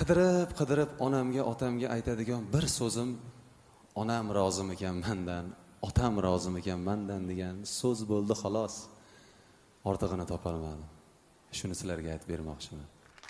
qidirib onamga otamga aytadigan bir so'zim onam rozimikan mendan, otam rozimikan mendan degan so'z bo'ldi xolos. Ortig'ini topolmadim. Shuni sizlarga aytib bermoqchiman.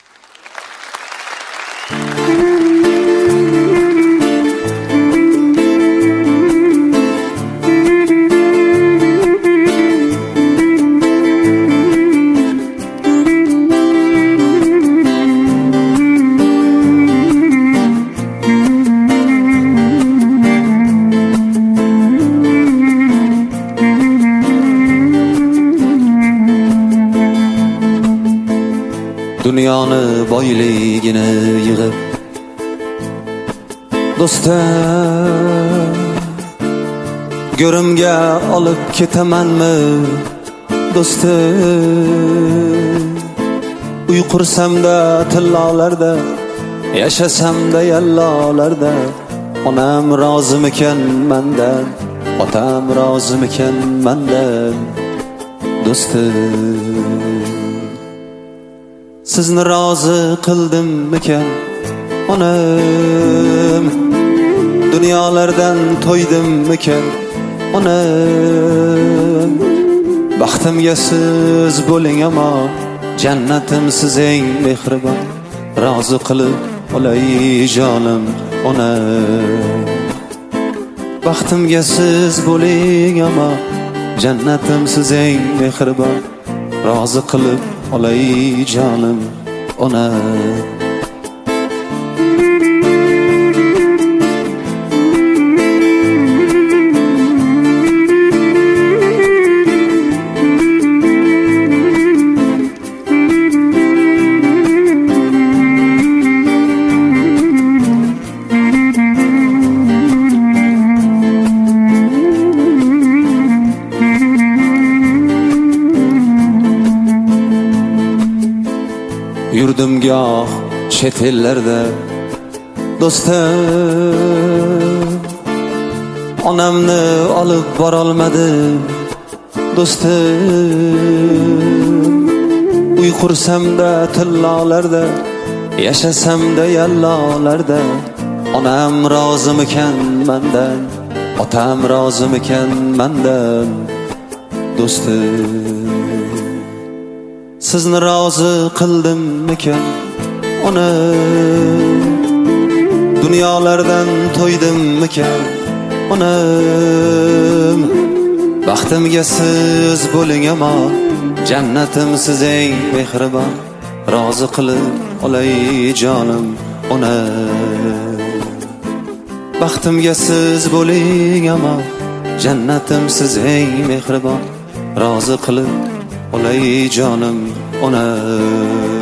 Dunyoni boyligini yig'ib do'stim go'rimga olib ketamanmi do'stim uy qursamda tillolarda yashasamda yallolarda onam rozimikan mendan otam rozimikan mendan do'stim sizni rozi qildimmikan onam dunyolardan to'ydimmikan onam baxtimga siz bo'ling amon jannatim siz eng mehribon rozi qilib olay jonim onam baxtimga siz bo'ling amon jannatim siz eng mehribon rozi qilib olay jonim onam yurdim goh chet ellarda do'stim onamni olib borolmadim do'stim uy qursamda tillolarda yashasamda yallolarda onam rozimikan mendan otam rozimikan mendan do'stim sizni rozi qildimmikan onam dunyolardan to'ydimmikan onam baxtimga siz bo'ling amon jannatim siz eng mehribon rozi qilib olay jonim onam baxtimga siz bo'ling amon jannatim siz eng mehribon rozi qilib olay jonim onam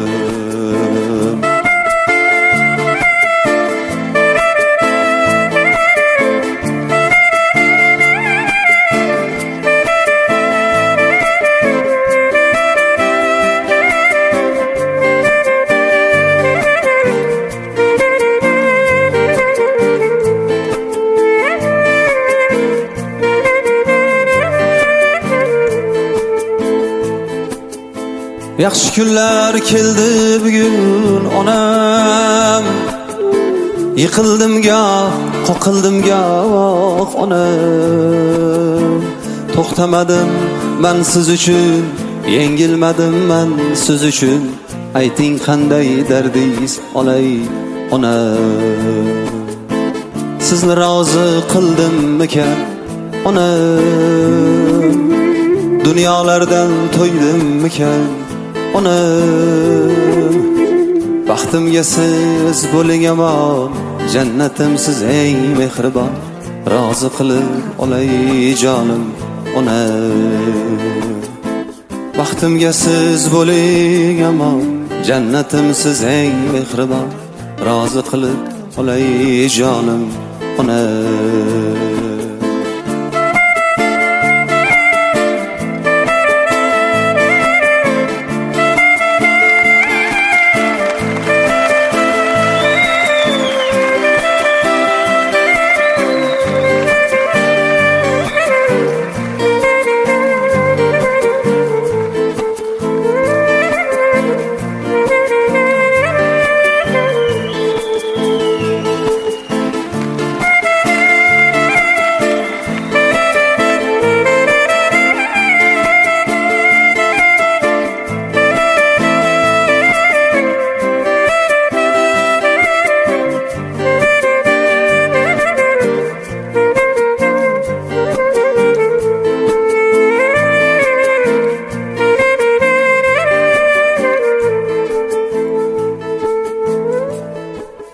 yaxshi kunlar keldi bugun onam yiqildim goh qoqildim goh onam to'xtamadim men siz uchun yengilmadim men siz uchun ayting qanday dardingiz olay onam sizni rozi qildimmikan onam dunyolardan to'ydimmikan onam baxtimga siz bo'ling amon jannatim siz eng mehribon rozi qilib olay jonim onam baxtimga siz bo'ling amon jannatim siz eng mehribon rozi qilib olay jonim onam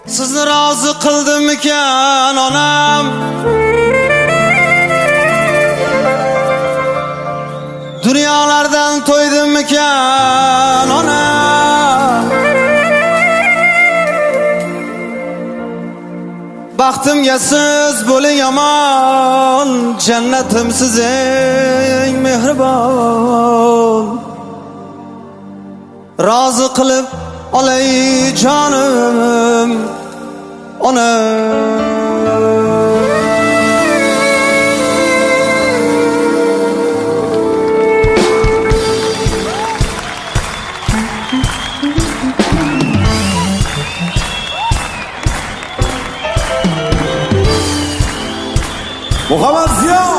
Sizni rozi qildimikan onam? Dunyolardan to'ydimikan onam? Baxtimga siz bo'ling omon, jannatim siz eng mehribon. Rozi qilib olay jonim onam. Muhammad Ziyo